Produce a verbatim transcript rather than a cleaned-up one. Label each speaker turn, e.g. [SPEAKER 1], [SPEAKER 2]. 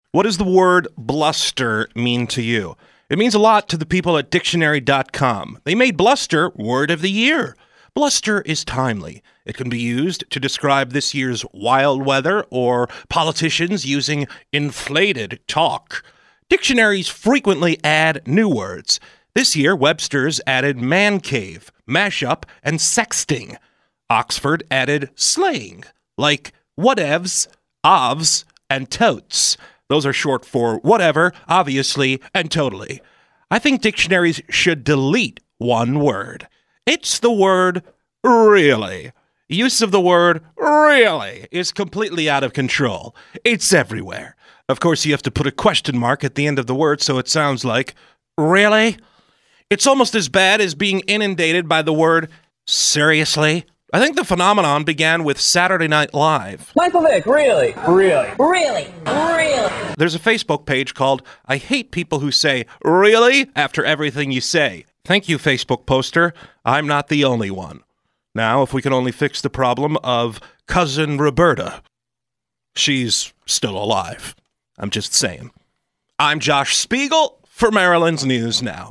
[SPEAKER 1] What does the word bluster mean to you? It means a lot to the people at dictionary dot com. They made bluster word of the year. Bluster is timely. It can be used to describe this year's wild weather or politicians using inflated talk. Dictionaries frequently add new words. This year, Webster's added man cave, mashup, and sexting. Oxford added slang, like whatevs, ovs, and totes. Those are short for whatever, obviously, and totally. I think dictionaries should delete one word. It's the word really. Use of the word really is completely out of control. It's everywhere. Of course, you have to put a question mark at the end of the word so it sounds like really. It's almost as bad as being inundated by the word seriously. I think the phenomenon began with Saturday Night Live.
[SPEAKER 2] Michael Vick, really? Really? Really? Really?
[SPEAKER 1] There's a Facebook page called I Hate People Who Say really after everything you say. Thank you, Facebook poster. I'm not the only one. Now, if we can only fix the problem of cousin Roberta. She's still alive. I'm just saying. I'm Josh Spiegel for Maryland's News Now.